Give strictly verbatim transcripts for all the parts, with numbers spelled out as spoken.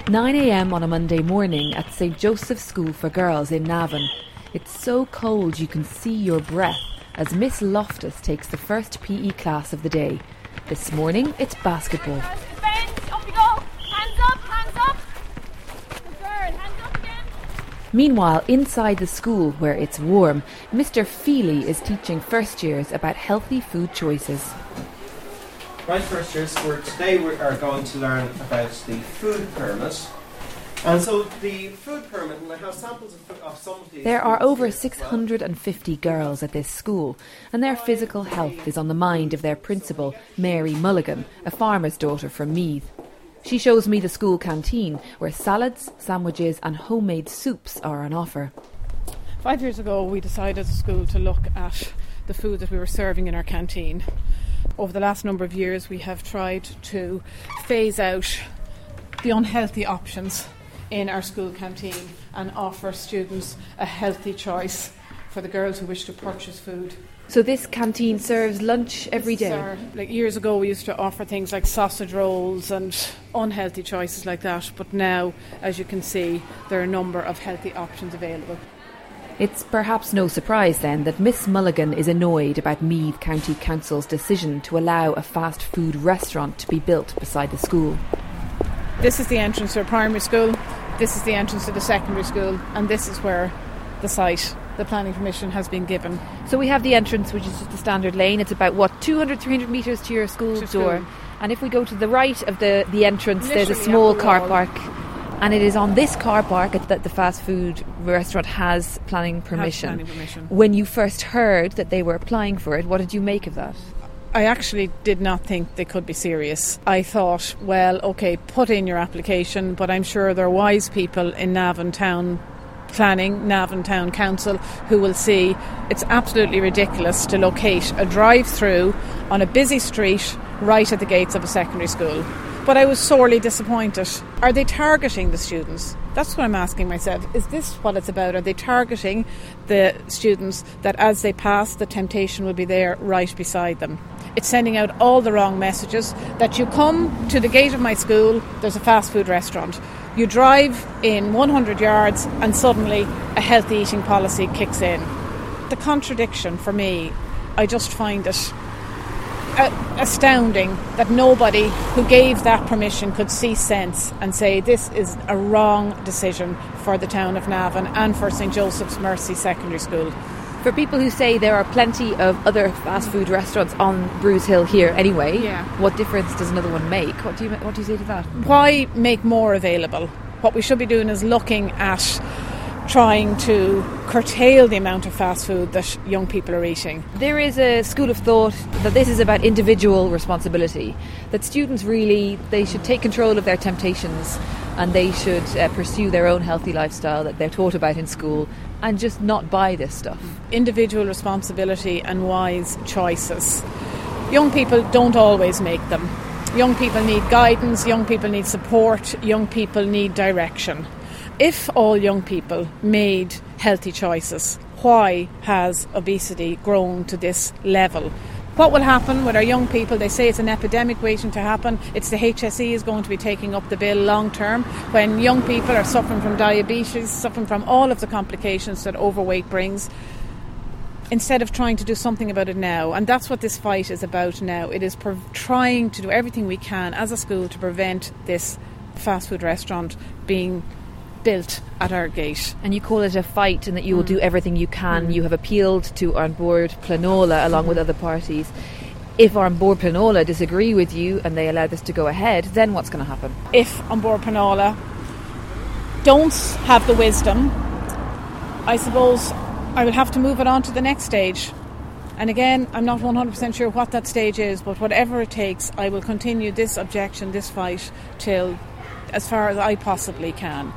nine a.m. on a Monday morning at Saint Joseph's School for Girls in Navan. It's so cold you can see your breath as Miss Loftus takes the first P E class of the day. This morning, it's basketball. Defense, up you go. Hands up, hands up. Good girl, hands up again. Meanwhile, inside the school where it's warm, Mister Feely is teaching first years about healthy food choices. Right, first years, we're, today we are going to learn about the food pyramid. And so the food pyramid, and I have samples of, of some of these. There are foods over here as six well. hundred fifty girls at this school, and their physical health is on the mind of their principal, Mary Mulligan, a farmer's daughter from Meath. She shows me the school canteen, where salads, sandwiches and homemade soups are on offer. Five years ago, we decided as a school to look at the food that we were serving in our canteen. Over the last number of years, we have tried to phase out the unhealthy options in our school canteen and offer students a healthy choice for the girls who wish to purchase food. So this canteen serves lunch every day? Our, like years ago, we used to offer things like sausage rolls and unhealthy choices like that, but now, as you can see, there are a number of healthy options available. It's perhaps no surprise then that Miss Mulligan is annoyed about Meath County Council's decision to allow a fast food restaurant to be built beside the school. This is the entrance to a primary school, this is the entrance to the secondary school, and this is where the site, the planning permission, has been given. So we have the entrance, which is just the standard lane. It's about, what, two hundred, three hundred metres to your school To door. school. And if we go to the right of the, the entrance, there's a Literally small up the car wall. park. And it is on this car park that the fast food restaurant has planning permission. planning permission. When you first heard that they were applying for it, what did you make of that? I actually did not think they could be serious. I thought, well, OK, put in your application, but I'm sure there are wise people in Navan Town Planning, Navan Town Council, who will see it's absolutely ridiculous to locate a drive-through on a busy street right at the gates of a secondary school. But I was sorely disappointed. Are they targeting the students? That's what I'm asking myself. Is this what it's about? Are they targeting the students that as they pass, the temptation will be there right beside them? It's sending out all the wrong messages that you come to the gate of my school, there's a fast food restaurant. You drive in one hundred yards and suddenly a healthy eating policy kicks in. The contradiction for me, I just find it astounding that nobody who gave that permission could see sense and say this is a wrong decision for the town of Navan and for Saint Joseph's Mercy Secondary School. For people who say there are plenty of other fast food restaurants on Bruce Hill here anyway, Yeah. what difference does another one make? What do you what do you say to that? Why make more available? What we should be doing is looking at trying to curtail the amount of fast food that young people are eating. There is a school of thought that this is about individual responsibility, that students really, they should take control of their temptations and they should uh, pursue their own healthy lifestyle that they're taught about in school and just not buy this stuff. Individual responsibility and wise choices. Young people don't always make them. Young people need guidance, young people need support, young people need direction. If all young people made healthy choices, why has obesity grown to this level? What will happen with our young people? They say it's an epidemic waiting to happen. It's the H S E is going to be taking up the bill long term when young people are suffering from diabetes, suffering from all of the complications that overweight brings, instead of trying to do something about it now. And that's what this fight is about now. It is pre- trying to do everything we can as a school to prevent this fast food restaurant being built at our gate. And you call it a fight and that you will do everything you can. Mm. You have appealed to An Bord Pleanála along mm. with other parties. If An Bord Pleanála disagree with you and they allow this to go ahead, then what's going to happen? If An Bord Pleanála don't have the wisdom, I suppose I will have to move it on to the next stage. And again, I'm not one hundred percent sure what that stage is, but whatever it takes, I will continue this objection, this fight, till as far as I possibly can.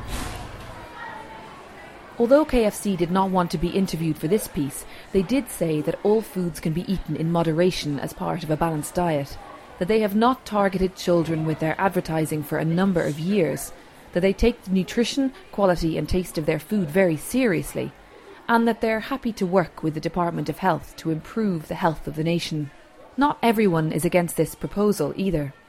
Although K F C did not want to be interviewed for this piece, they did say that all foods can be eaten in moderation as part of a balanced diet, that they have not targeted children with their advertising for a number of years, that they take the nutrition, quality and taste of their food very seriously, and that they're happy to work with the Department of Health to improve the health of the nation. Not everyone is against this proposal either.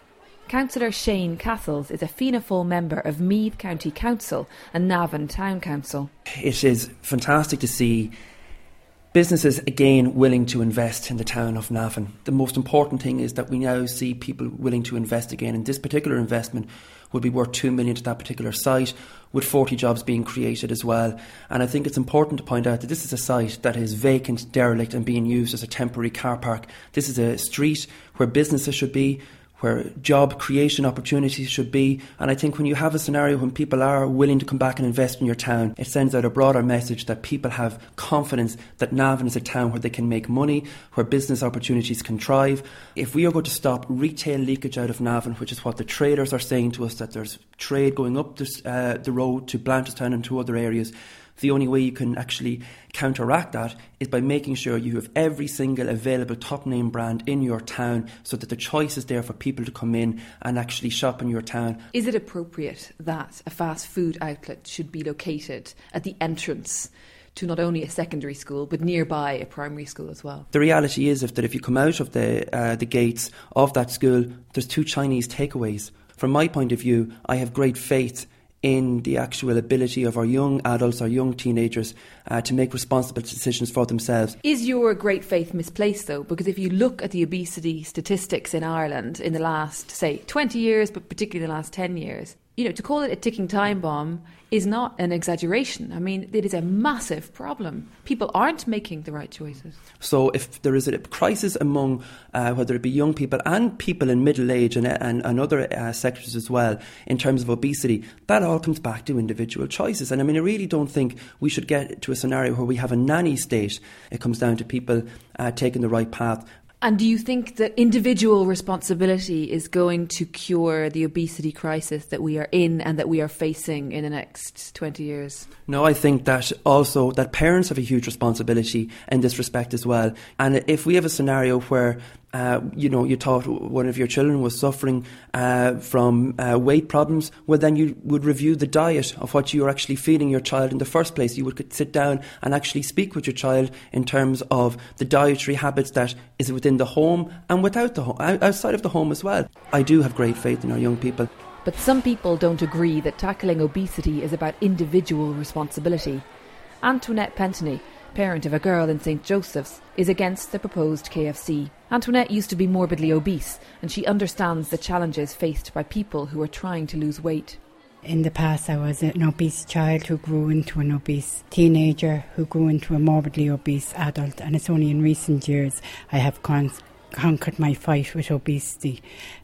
Councillor Shane Castles is a Fianna Fáil member of Meath County Council and Navan Town Council. It is fantastic to see businesses again willing to invest in the town of Navan. The most important thing is that we now see people willing to invest again, and this particular investment would be worth two million to that particular site, with forty jobs being created as well. And I think it's important to point out that this is a site that is vacant, derelict and being used as a temporary car park. This is a street where businesses should be, where job creation opportunities should be. And I think when you have a scenario when people are willing to come back and invest in your town, it sends out a broader message that people have confidence that Navan is a town where they can make money, where business opportunities can thrive. If we are going to stop retail leakage out of Navan, which is what the traders are saying to us, that there's trade going up this, uh, the road to Blanchardstown and to other areas, the only way you can actually counteract that is by making sure you have every single available top name brand in your town, so that the choice is there for people to come in and actually shop in your town. Is it appropriate that a fast food outlet should be located at the entrance to not only a secondary school but nearby a primary school as well? The reality is if that if you come out of the uh, the gates of that school, there's two Chinese takeaways. From my point of view, I have great faith in the actual ability of our young adults, our young teenagers, uh, to make responsible decisions for themselves. Is your great faith misplaced, though? Because if you look at the obesity statistics in Ireland in the last, say, twenty years, but particularly the last ten years, you know, to call it a ticking time bomb is not an exaggeration. I mean, it is a massive problem. People aren't making the right choices. So if there is a crisis among, uh, whether it be young people and people in middle age and, and, and other uh, sectors as well, in terms of obesity, that all comes back to individual choices. And I mean, I really don't think we should get to a scenario where we have a nanny state. It comes down to people uh, taking the right path. And do you think that individual responsibility is going to cure the obesity crisis that we are in and that we are facing in the next twenty years? No, I think that also that parents have a huge responsibility in this respect as well. And if we have a scenario where Uh, you know, you thought one of your children was suffering uh, from uh, weight problems, well then you would review the diet of what you were actually feeding your child in the first place. You would sit down and actually speak with your child in terms of the dietary habits that is within the home and without the home, outside of the home as well. I do have great faith in our young people. But some people don't agree that tackling obesity is about individual responsibility. Antoinette Pentony, parent of a girl in Saint Joseph's, is against the proposed K F C. Antoinette used to be morbidly obese, and she understands the challenges faced by people who are trying to lose weight. In the past, I was an obese child who grew into an obese teenager, who grew into a morbidly obese adult, and it's only in recent years I have con- conquered my fight with obesity.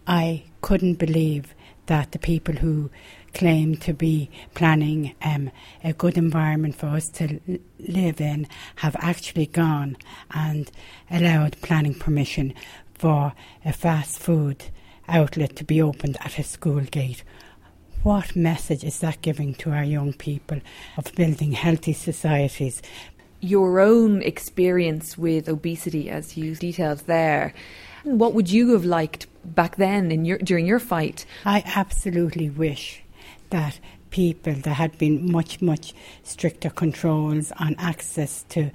I couldn't believe that the people who claim to be planning um, a good environment for us to l- live in have actually gone and allowed planning permission for a fast food outlet to be opened at a school gate. What message is that giving to our young people of building healthy societies? Your own experience with obesity, as you detailed there, what would you have liked back then in your during your fight? I absolutely wish that people, there had been much, much stricter controls on access to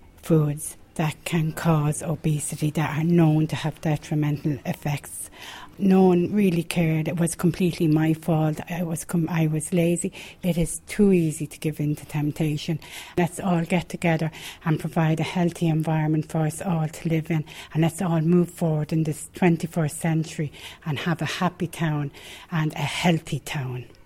foods that can cause obesity, that are known to have detrimental effects. No one really cared. It was completely my fault. I was com- I was lazy. It is too easy to give in to temptation. Let's all get together and provide a healthy environment for us all to live in, and let's all move forward in this twenty-first century and have a happy town and a healthy town.